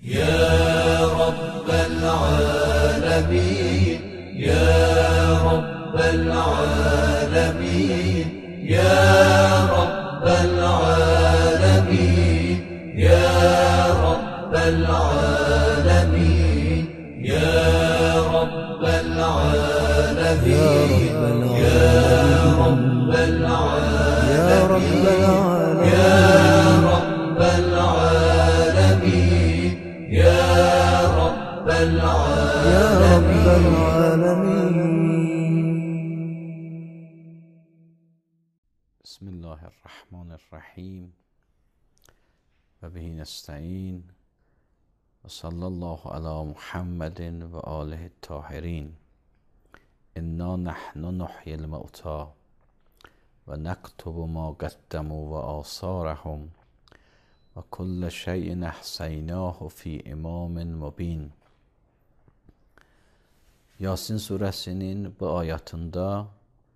يا رب العالمين يا رب العالمين يا رب العالمين يا رب العالمين يا رب العالمين يا رب العالمين يا رب العالمين يا رب العالمين. بسم الله الرحمن الرحیم و به نستعین و صلی الله علی محمد و آله الطاهرین. انا نحن نحیی الموتی و نکتب ما قدموا و آثارهم و کل شیء احصیناه فی امام مبین. Yasin surəsinin bu ayatında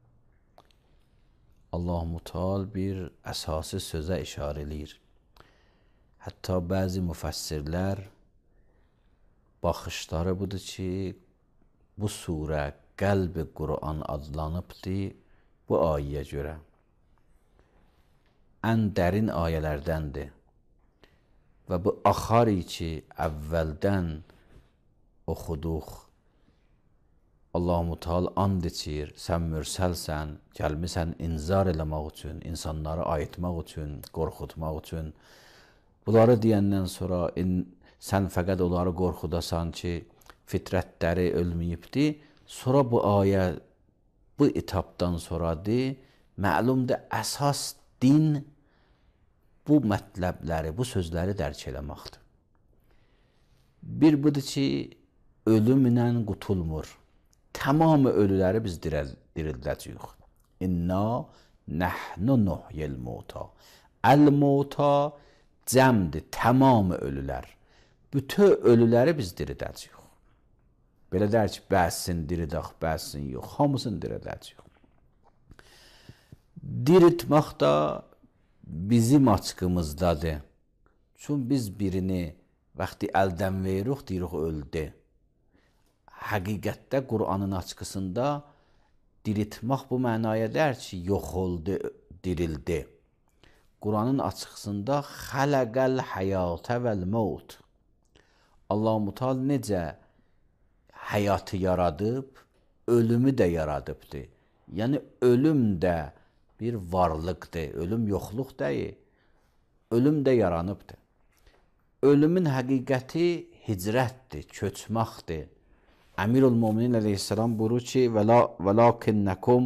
Allah-u Teala bir əsası sözə işarə eləyir. Hətta bəzi müfəssirlər baxışları budur ki, bu surə Qəlb-i Quran adlanıbdır bu ayəyə görə. Ən dərin ayələrdəndir. Və bu axarı ki, əvvəldən oxuduq. Allah-u Teala and içir, sən mürsəlsən, gəlmisən inzar eləmək üçün, insanları ayıtmaq üçün, qorxutmaq üçün. Bunları deyəndən sonra sən fəqət onları qorxudasan ki, fitrətləri ölməyibdir. Sonra bu ayə, bu etapdan sonradır, məlumdur, əsas din bu mətləbləri, bu sözləri dərk eləməkdir. Bir budur ki, ölümlə qutulmur. Tamamı ölüləri biz dirildəcəyik. İnna nəhnu nuhyil mauta. Əl-mauta cəmdir, tamamı ölülər. Bütün ölüləri biz dirildəcəyik. Belə deyir ki, bəsin diridək, bəsin yox, hamısını dirildəcəyik. Diriltmək da bizim açqımızdadır. Çünki biz birini vaxtı əldən veririk, deyirik öldü. Həqiqətdə Qur'anın açqısında diriltmək bu mənaya deyir ki, yox oldu, dirildi. Qur'anın açqısında xələqəl həyatə vəl-mevt. Allah-u Teala necə həyatı yaradıb, ölümü də yaradıbdır. Yəni ölüm də bir varlıqdır, ölüm yoxluq deyil. Ölüm də yaranıbdır. Ölümün həqiqəti hicrətdir, köçməkdir. Əmirul-Müminin əleyhissalam buyurur ki, vəlakinnəkum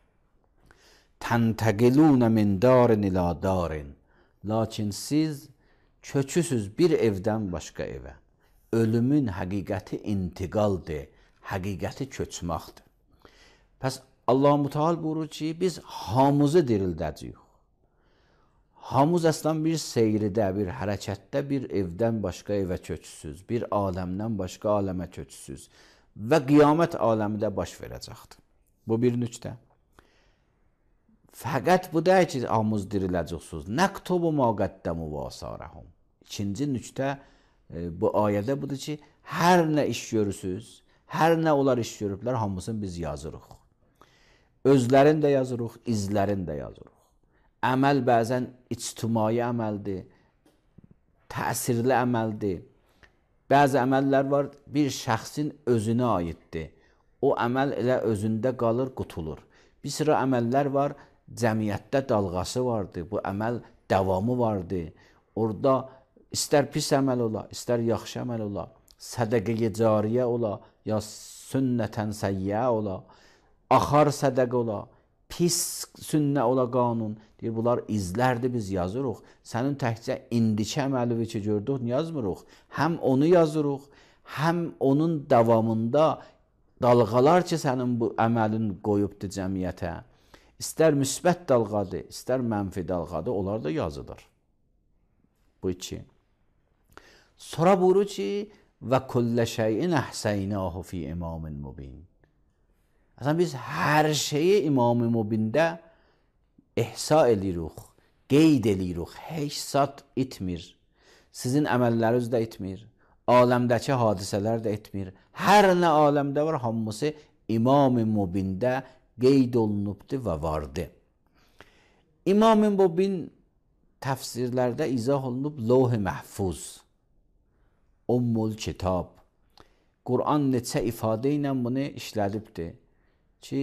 təntəqilunə min darin ilə darin. Lakin siz köçüsüz bir evdən başqa evə. Ölümün həqiqəti intiqaldır, həqiqəti köçməkdir. Pəs Allah-u Teala buyurur ki, biz hamımızı dirildəcəyik. Hamımız əslən bir seyridə, bir hərəkətdə bir evdən başqa evə köçüsüz, bir aləmdən başqa aləmə köçüsüz və qiyamət aləmi də baş verəcəkdir. Bu bir nüqtə. Fəqət bu deyil ki, hamımız diriləcəksiniz. Nəktubu ma qəddəmu və asarəhum. İkinci nüqtə bu ayədə budur ki, hər nə iş görürsünüz, hər nə onlar iş görüblər, hamısını biz yazırıq. Özlərini də yazırıq, izlərini də yazırıq. Əməl bəzən ictimai əməldir, təsirli əməldir. Bəzi əməllər var, bir şəxsin özünə aiddir. O əməl elə özündə qalır, qutulur. Bir sıra əməllər var, cəmiyyətdə dalğası vardır, bu əməl davamı vardır. Orada istər pis əməl ola, istər yaxşı əməl ola, sədəqə-i cariyə ola, ya sünnətən səyyə ola, axar sədəqə ola, pis sünnə ola qanun. Deyir, bunlar izlərdir, biz yazırıq. Sənin təkcə indiki əməlivi ki, gördük, yazmırıq. Həm onu yazırıq, həm onun davamında dalğalar ki, sənin bu əməlin qoyubdur cəmiyyətə. İstər müsbət dalğadır, istər mənfi dalğadır, onlar da yazılır. Bu iki. Sonra buyurur ki, və kullə şeyin əhsəynəhu fi imamin mubin. Aslında biz hər şeyi İmam-ı Mubində ihsa edirik, qeyd edirik, heç zat itmir. Sizin əməlləriniz də itmir, aləmdəki hadisələr də etmir. Hər nə aləmdə var, hamısı İmam-ı Mubində qeyd olunubdur və vardır. İmam-ı Mubin təfsirlərdə izah olunub Lövh-i Məhfuz, Ummul Kitab. Quran neçə ifadə ilə bunu işlədibdir ki,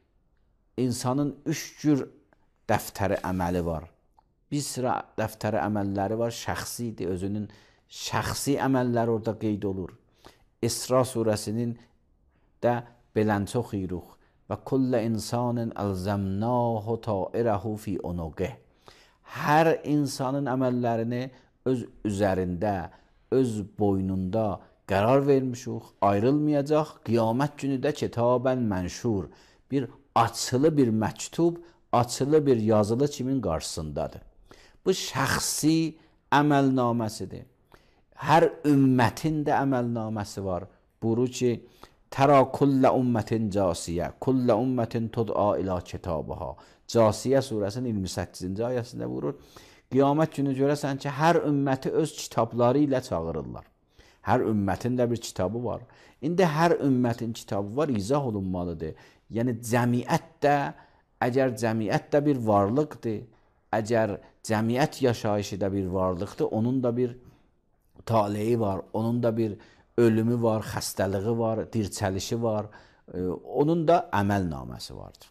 insanın 3 cür dəftəri əməli var. Bir sıra dəftəri əməlləri var, şəxsidir, özünün şəxsi əməlləri orada qeyd olur. İsra surəsinin də belənçə oxuyuruq. Və kullə insanın əlzəmnahu tairəhu fi unuqih. Hər insanın əməllərini öz üzərində, öz boynunda qərar vermişik, ayrılmayacaq. Qiyamət günü də kitabən mənşur, bir açılı bir məktub, açılı bir yazılı kimin qarşısındadır. Bu şəxsi əməlnaməsidir. Hər ümmətin də əməlnaməsi var. Buyurur ki, tərə kullə ümmətin casiyə, kullə ümmətin tud'a ilə kitabəha. Casiyə surəsinin 28-ci ayəsində buyurur. Qiyamət günü görəsən ki, hər ümməti öz kitabları ilə çağırırlar. Hər ümmətin də bir kitabı var. İndi hər ümmətin kitabı var, izah olunmalıdır. Yəni cəmiyyət də, əgər cəmiyyət də bir varlıqdır, əgər cəmiyyət yaşayışı da bir varlıqdır, onun da bir taleyi var, onun da bir ölümü var, xəstəliyi var, dirçəlişi var, onun da əməlnaməsi vardır.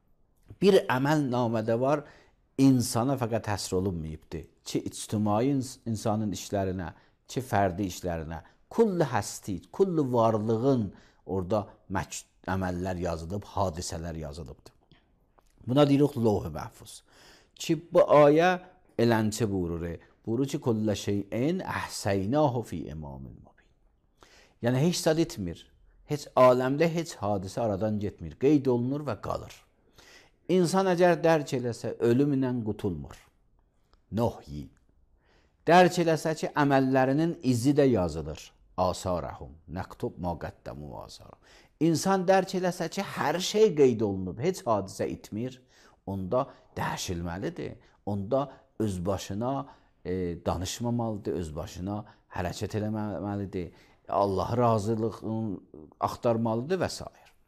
Bir əməlnamədə var, insana fəqət həsr olunmayıbdır ki, ictimai insanın işlərinə, ki, fərdi işlərinə, kullu həsti, kullu varlığın orada əməllər yazılıb, hadisələr yazılıbdır. Buna deyirik Lövh-i Məhfuz. Ki, bu ayə elənçi buyurur. Buyurur ki, kullu şeyin əhsəynahu fi imamil mubin. Yəni, heç zad etmir. Heç aləmdə heç hadisə aradan getmir. Qeyd olunur və qalır. İnsan əgər dərk eləsə, ölümlə qutulmur. Nohyi. Dərk eləsə ki, əməllərinin izi də yazılır. Asarəhum, nəktub ma qəddəmu asarəhum. İnsan dərk eləsə ki, hər şey qeyd olunub, heç hadisə itmir, onda dəyişilməlidir. Onda öz başına danışmamalıdır, öz başına hərəkət eləməlidir, Allah razılığını axtarmalıdır və s.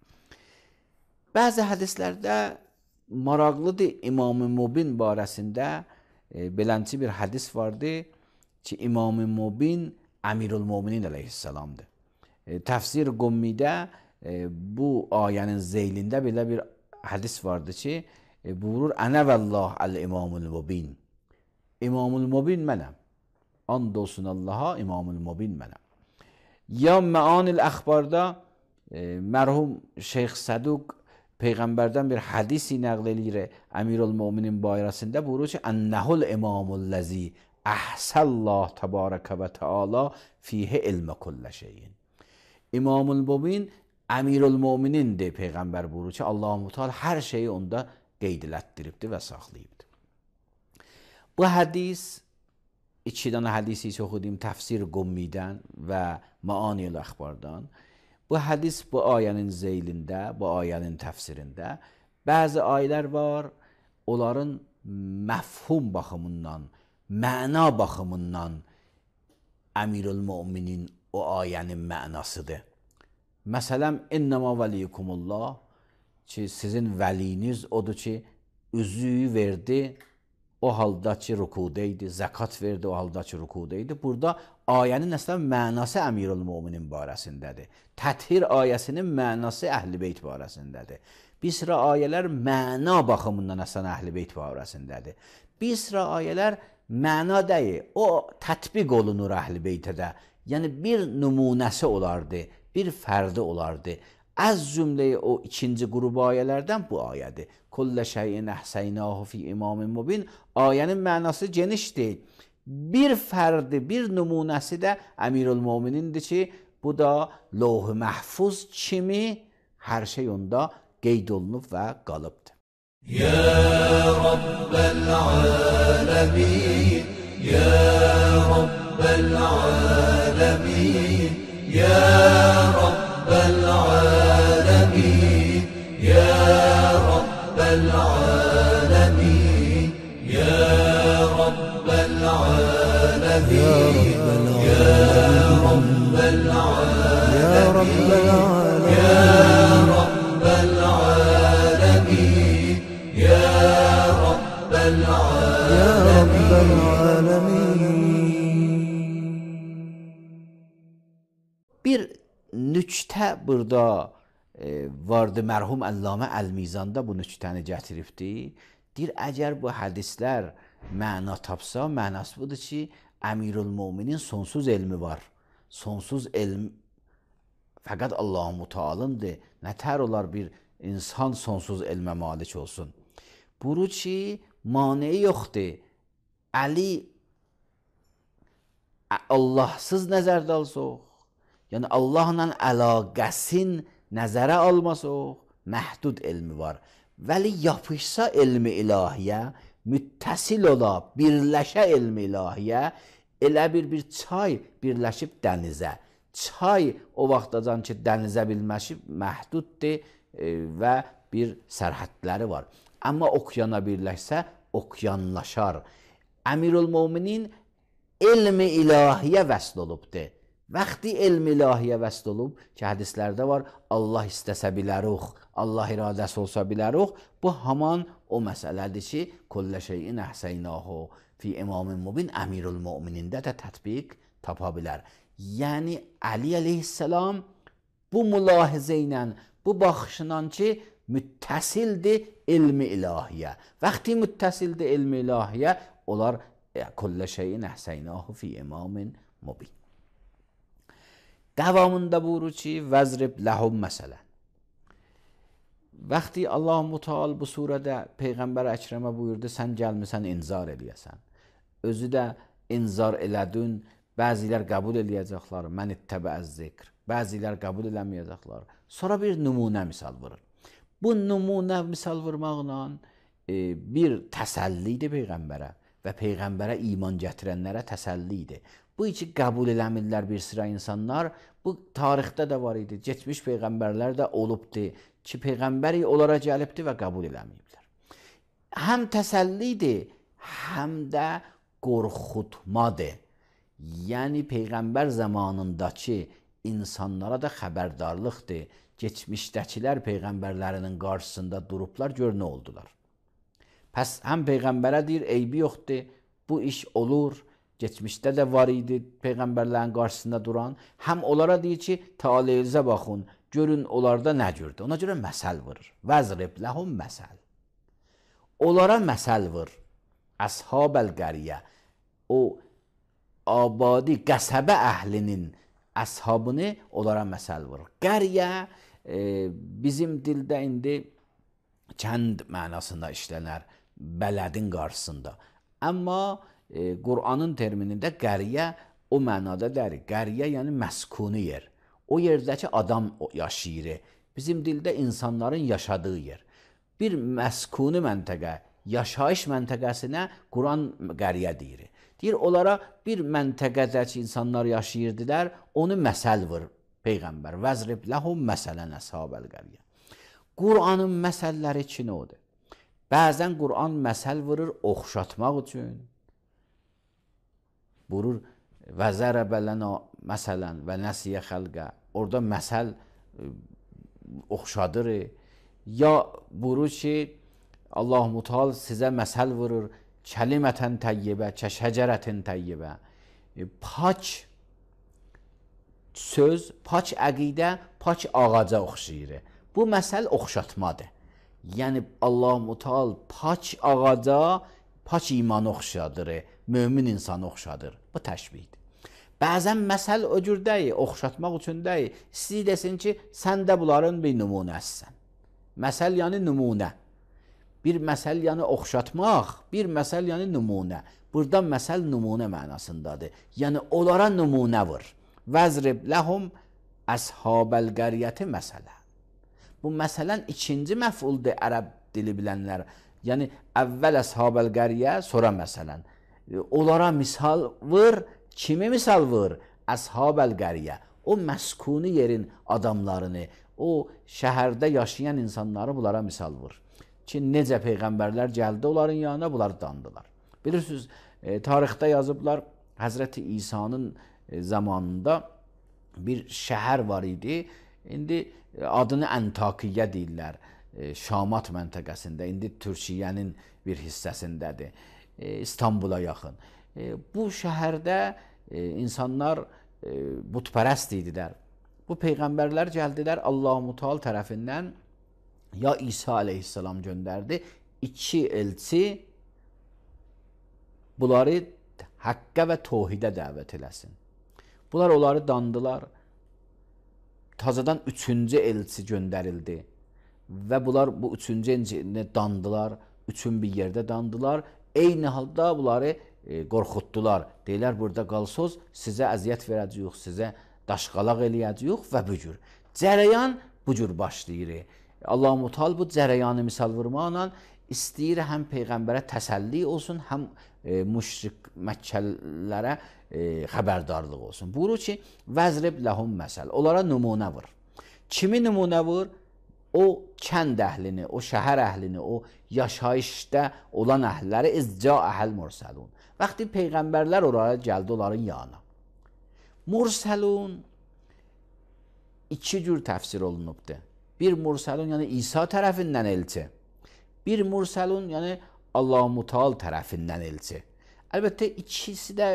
Bəzi hədislərdə maraqlıdır, İmam-ı Mubin barəsində belənçi bir hədis vardı ki, İmam-ı Mubin Əmirul Müminin əleyhissalamdır. Təfsir Qummidə bu ayənin zeylində belə bir hədis vardı ki, buyurur, Ənə vəllah əl-İmamul Mubin. İmamul Mubin mənəm. And olsun Allaha, İmamul Mubin mənəm. Ya Məanil Əxbarda mərhum Şeyx Səduq Peyğəmbərdən bir hədisi nəql eləyir Əmirul Müminin barəsində, buyurur ki, Ənəhul İmamul-ləzi əhsəllah təbarəkə və təala fiyhə ilmə kullə şeyin. İmamul Mubin Əmirul Müminindir, Peyğəmbər buyurur ki, Allah-u Teala hər şeyi onda qeyd elətdiribdir və saxlayıbdır. Bu hədis, 2 dənə hədisi oxudum təfsir Qummidən və Məanil Əxbardan. Bu hədis bu ayənin zeylində, bu ayənin təfsirində bəzi ayələr var, onların məfhum baxımından, məna baxımından Əmirul Müminin o ayənin mənasıdır. Məsələn, İnnəmə vəliyyikumullah ki, sizin vəliyiniz odur ki, üzüyü verdi, o halda ki, rükudeydi, zəkat verdi, o halda ki, rükudeydi. Burada ayənin əslən mənası Əmirul Müminin barəsindədir. Təthir ayəsinin mənası Əhl-i Beyt barəsindədir. Bir sıra ayələr məna baxımından əslən Əhl-i Beyt barəsindədir. Bir sıra ayələr məna deyil, o tətbiq olunur Əhl-i Beytə də. Yəni, bir nümunəsi olardı, bir fərdi olardı. Az cümləyi o ikinci qrup ayələrdən bu ayədir. Kullə şeyin əhsəynahu fi imamın mubin. Ayənin mənası genişdir. Bir fərdi, bir nümunəsi də Əmirul Möminindir ki, bu da Lövh-i Məhfuz kimi hər şey onda qeyd olunub və qalıbdır. Ya Rabbəl aləmin, Ya Rabbəl aləmin, Ya Rabbəl aləmin, Ya Rabbəl aləmin, Ya Rabbəl aləmin, Ya Rabbəl Bir nüktə burada vardı, mərhum Əllamə Əl-Mizanda bu nüktəni gətiribdi. Deyir, əgər bu hədislər məna tapsa, mənası budur ki, Əmirül-Möminin sonsuz elmi var. Sonsuz elm fəqət Allah-u Teala'ndır. Nətər olar bir insan sonsuz elmə malik olsun? Buru ki, maneyi yoxdur. Əli Allahsız nəzərdə alsaq, yəni Allahla əlaqəsin nəzərə almasaq, məhdud elmi var. Vəli yapışsa elmi ilahiyə, müttəsil ola, birləşə elmi ilahiyə, elə bir çay birləşib dənizə. Çay o vaxtacan ki, dənizə bilməşib məhduddur və bir sərhədləri var. Amma okyana birləşsə, okyanlaşar. Əmirül-Möminin elmi ilahiyə vəsl olubdur. Vaxtı elmi ilahiyə vəsl olub ki, hədislərdə var, Allah istəsə biləruq, Allah iradəsi olsa biləruq. Bu haman o məsələdir ki, kullə şeyin əhsəynahu fi imamin mubin Əmirül-Möminində də tətbiq tapa bilər. Yəni, Əli əleyhissalam bu mülahizə ilə, bu baxışla ki, müttəsildir elmi ilahiyə. Vaxtı müttəsildir elmi ilahiyə, onlar kullə şeyin əhsəynahu fi imamin mubin. Davamında buyurur ki, vəzrib ləhum məsələn. Vaxtı Allah-u Teala bu surədə Peyğəmbər Əkrəmə buyurdu, sən gəlmisən inzar eləyəsən. Özü də inzar elədin, bəzilər qəbul eləyəcəklər, mən ittəbəəz zikr, bəzilər qəbul eləməyəcəklər. Sonra bir nümunə misal vurur. Bu nümunə misal vurmaqla bir təsəllidir Peyğəmbərə və Peyğəmbərə iman gətirənlərə təsəllidir. Bu iki qəbul eləmirlər bir sıra insanlar, bu tarixdə də var idi, geçmiş Peyğəmbərlər də olubdur ki, Peyğəmbəri onlara gəlibdir və qəbul eləməyiblər. Həm təsəllidir, həm də qorxutmadır. Yəni, Peyğəmbər zamanındakı insanlara da xəbərdarlıqdır. Geçmişdəkilər Peyğəmbərlərinin qarşısında durublar, gör nə oldular. Pəs həm Peyğəmbərə deyir, eybi yoxdur, bu iş olur. Geçmişdə də var idi Peyğəmbərlərin qarşısında duran. Həm onlara deyir ki, taleyizə baxın, görün onlarda nə gördü. Ona görə məsəl vurur. Vəzrib ləhum məsəl. Onlara məsəl vur. Əshab-əl qəriyə. O abadi, qəsəbə əhlinin əshabını onlara məsəl vurur. Qəriyə bizim dildə indi kənd mənasında işlənər, bələdin qarşısında. Amma Qur'anın terminində qəriyə o mənada dərir. Qəriyə yəni məskuni yer. O yerdəki adam yaşayır. Bizim dildə insanların yaşadığı yer. Bir məskuni məntəqə, yaşayış məntəqəsinə Qur'an qəriyə deyir. Deyir, onlara bir məntəqədəki insanlar yaşayırdılar, onu məsəl vur Peyğəmbər. Vəzrib ləhum məsələn əshab-əl qəriyə. Qur'anın məsəlləri ki, nə odur? Bəzən Qur'an məsəl vurur oxşatmaq üçün. Buyurur, və zərəbə lənə məsələn və nəsiyə xəlqə. Orada məsəl oxşadır. Ya buyurur ki, Allah-u Teala sizə məsəl vurur, kəlimətən təyyibə, kəşəcərətin təyyibə. Pak söz, pak əqidə, pak ağaca oxşayır. Bu məsəl oxşatmadır. Yəni, Allah-u Teala pak ağaca, pak imanı oxşadır, mömin insanı oxşadır. Bu təşbihdir. Bəzən məsəl o cür deyil, oxşatmaq üçün deyil. Siz desin ki, sən də bunların bir nümunəsisən. Məsəl yəni nümunə. Bir məsəl yəni oxşatmaq, bir məsəl yəni nümunə. Burada məsəl nümunə mənasındadır. Yəni, onlara nümunə vur. Vəzrib ləhum əshab-əl qəriyyəti məsələ. Bu məsələn ikinci məfuldur ərəb dili bilənlər. Yəni, əvvəl əshab-əl qəriyə, sonra məsələn. Onlara misal vur, kimi misal vur? Əshab-əl qəriyə. O məskuni yerin adamlarını, o şəhərdə yaşayan insanları bunlara misal vur. Ki, necə Peyğəmbərlər gəldi onların yanına, bunlar dandılar. Bilirsiniz, tarixdə yazıblar, Həzrəti İsa'nın zamanında bir şəhər var idi. İndi adını Əntakiyyə deyirlər, Şamat məntəqəsində, indi Türkiyənin bir hissəsindədir, İstanbula yaxın. Bu şəhərdə insanlar butpərəst idilər. Bu peyğəmbərlər gəldilər Allah-u Teala tərəfindən ya İsa aleyhisselam göndərdi. 2 elçi bunları haqqa və tevhidə dəvət eləsin. Bunlar onları dandılar. Tazadan 3-cü elçi göndərildi və bunlar bu 3-cü elçini dandılar. Üçün bir yerdə dandılar. Eyni halda bunları qorxutdular. Deyirlər burada qalsınız, sizə əziyyət verəcəyik, sizə daşqalaq eləyəcəyik və bu cür. Cərəyan bu cür başlayır. Allah-u Teala bu cərəyanı misal vurmaqla istəyir həm peyğəmbərə təsəlli olsun, həm müşrik Məkkəlilərə xəbərdarlıq olsun. Buyurur ki, vəzrib ləhum məsəl. Onlara nümunə vur. Kimi nümunə vur? O kənd əhlini, o şəhər əhlini, o yaşayışda olan əhliləri izca əhəl mursəlun. Vaxtı peyğəmbərlər oraya gəldi onların yanına. Mursəlun 2 cür təfsir olunubdur. Bir mursəlun yəni İsa tərəfindən elçi. Bir mursəlun yəni Allah-u Teala tərəfindən elçi. Əlbəttə ikisi də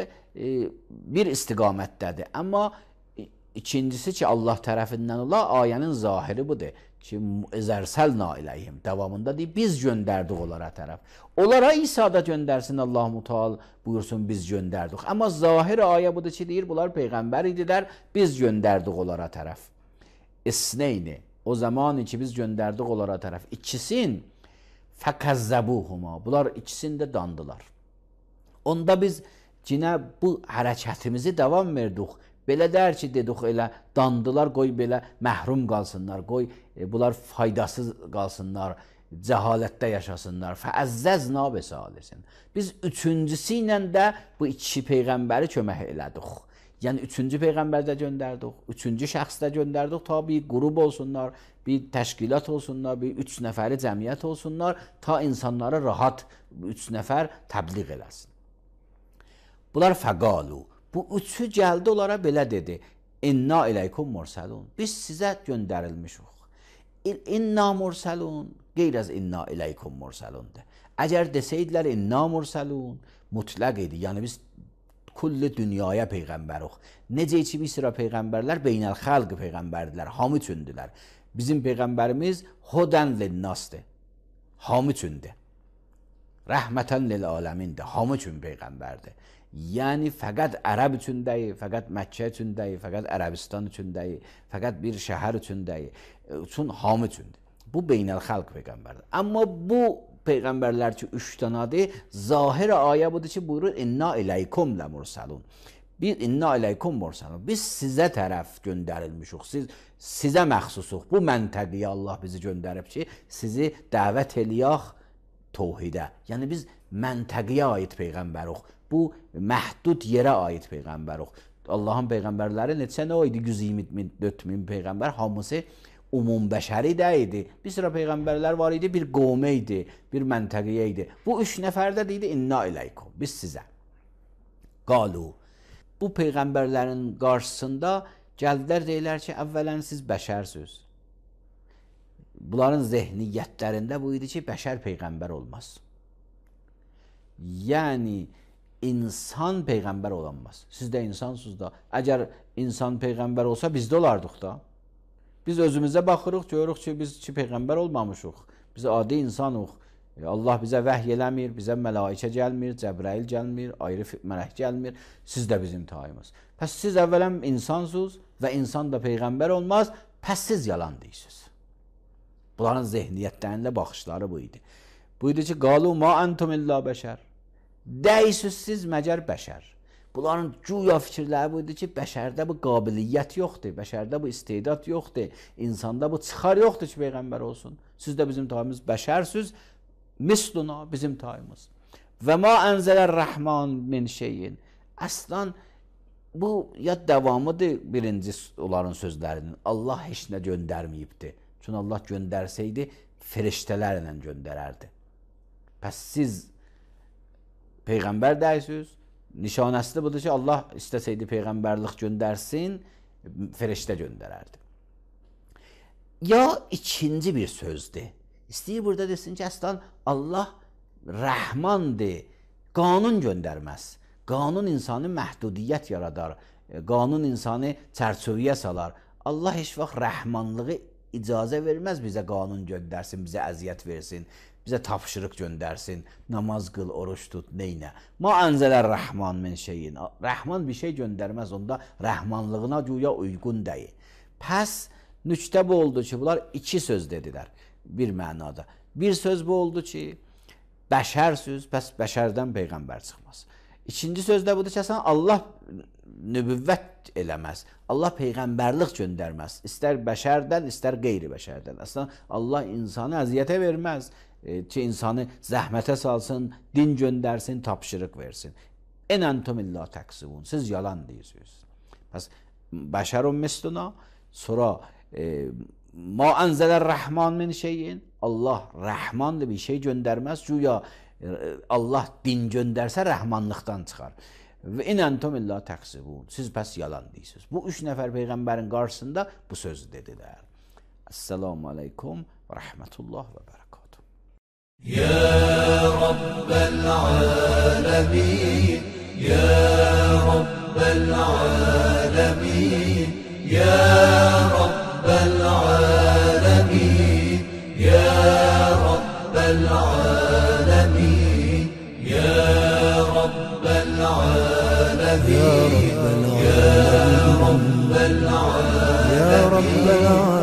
bir istiqamətdədir. Amma ikincisi ki Allah tərəfindən ola, ayənin zahiri budur. Ki əzərsəlna iləyhim. Davamında deyir, biz göndərdik onlara tərəf. Onlara İsa da göndərsin Allah-u Teala buyursun biz göndərdik. Amma zahir ayə budur ki deyir, bunlar peyğəmbər idilər, biz göndərdik onlara tərəf. İsneyni. O zaman ki biz göndərdik onlara tərəf. İkisin fəkəzzəbuhuma. Bunlar ikisini də dandılar. Onda biz yine bu hərəkətimizi davam verdik. Belə dər ki, dedik elə dandılar, qoy belə məhrum qalsınlar, qoy bunlar faydasız qalsınlar, cəhalətdə yaşasınlar. Fəəzzəzna besalisin. Biz üçüncüsü ilə də bu 2 peyğəmbəri kömək elədik. Yəni 3-cü peyğəmbərdə göndərdik, 3-cü şəxsdə göndərdik, ta bir qrup olsunlar, bir təşkilat olsunlar, bir 3 nəfəri cəmiyyət olsunlar, ta insanları rahat 3 nəfər təbliğ eləsin. Bunlar fəqalu. Bu 3'ü gəldi onlara belə dedi. İnna iləykum mursalun. Biz sizə göndərilmişik. İnna mursalun, qeyr az inna iləykum mursalundur. Əgər desəydilər inna mursalun, mutlaq idi. Yəni biz kulli dünyaya peyğəmbərik. Necə ki bir sıra peyğəmbərlər beynəl xalq peyğəmbərdirlər, hamı üçündülər. Bizim peyğəmbərimiz hudən linnasdır. Hamı üçündür. Rəhmətən lil aləmindir. Hamı üçün peyğəmbərdir. Yəni fəqət ərəb üçün deyil, fəqət Məkkə üçün deyil, fəqət Ərəbistan üçün deyil, fəqət bir şəhər üçün deyil, hamı üçündür. Bu beynəl xalq peyğəmbərdir. Amma bu peyğəmbərlər ki 3 dənədir, zahir ayə budur ki buyurur inna iləykum ləmursalun. Biz inna iləykum mursalun. Biz sizə tərəf göndərilmişik. Sizə məxsusuq. Bu məntəqiyə Allah bizi göndərib ki, sizi dəvət eləyək tevhidə. Yəni biz məntəqiyə aid peyğəmbərik. Bu məhdud yerə aid peyğəmbərik. Allahın peyğəmbərləri neçə nə idi? 124 min peyğəmbər, hamısı umum bəşəri də idi. Bir sıra peyğəmbərlər var idi, bir qovmə idi, bir məntəqiyə idi. Bu 3 nəfərdə deyildi inna iləykum. Biz sizə. Qalu. Bu peyğəmbərlərin qarşısında gəldilər deyirlər ki, əvvələn siz bəşərsiniz. Bunların zehniyyətlərində bu idi ki, bəşər peyğəmbər olmaz. Yəni insan peyğəmbər olanmaz. Siz də insansınız da. Əgər insan peyğəmbər olsa biz də olardıq da. Biz özümüzə baxırıq, görürük ki, biz peyğəmbər olmamışıq. Biz adi insanıq. Allah bizə vəhy eləmir, bizə mələikə gəlmir, Cəbrail gəlmir, ayrı mələk gəlmir. Siz də bizim tayımız. Pəs siz əvvələn insansınız və insan da peyğəmbər olmaz, pəs siz yalan deyirsiniz. Bunların zehniyyətlərində baxışları bu idi. Bu idi ki, qalu ma antum illa bəşər. Deyirsiniz siz məgər bəşər. Bunların güya fikirləri bu idi ki, bəşərdə bu qabiliyyət yoxdur, bəşərdə bu istedad yoxdur, insanda bu çıxar yoxdur ki, peyğəmbər olsun. Siz də bizim tayımız bəşərsiniz, misluna bizim tayımız. Və ma ənzələr rəhman min şeyin. Əslən bu ya davamıdır birinci onların sözlərinin. Allah heç nə göndərməyibdir. Çünki Allah göndərsəydi, firiştələrlə göndərərdi. Pəs siz peyğəmbər deyirsiniz. Nişanəsi budur ki, Allah istəsəydi peyğəmbərlik göndərsin, firiştə göndərərdi. Ya ikinci bir sözdür. İstəyir burada desin ki, əslən Allah rəhmandır, qanun göndərməz. Qanun insanı məhdudiyyət yaradar, qanun insanı çərçövəyə salar. Allah heç vaxt rəhmanlığı icazə verməz bizə qanun göndərsin, bizə əziyyət versin, bizə tapşırıq göndərsin, namaz qıl, oruç tut, neynə. Ma anzələr rəhman min şeyin. Rəhman bir şey göndərməz, onda rəhmanlığına güya uyğun deyil. Pəs nüktə bu oldu ki, bunlar iki söz dedilər bir mənada. Bir söz bu oldu ki, bəşərsüz, pəs bəşərdən peyğəmbər çıxmaz. İkinci söz də budur ki, əslən Allah nübüvvət eləməz. Allah peyğəmbərlik göndərməz. İstər bəşərdən, istər qeyri bəşərdən. Əslən Allah insanı əziyyətə verməz ki, insanı zəhmətə salsın, din göndərsin, tapşırıq versin. En entum illa təksibun. Siz yalan deyirsiniz. Pəs bəşərun misluna, sonra ma anzələr rəhman min şeyin. Allah rəhmanlı bir şey göndərməz. Güya Allah din göndərsə rəhmanlıqdan çıxar. Və in entum illa təksibun. Siz pəs yalan deyirsiniz. Bu üç nəfər peyğəmbərin qarşısında bu sözü dedilər. Esselamu aleykum və rəhmətullah və bərəkatuhu. Ya Rabbel alemin, Ya Rabbel alemin, Ya Rabbel alemin, Ya Rabbel alemin, Ya Rabbel alemin, Ya Rabbel alemin, Ya Rabbel alemin.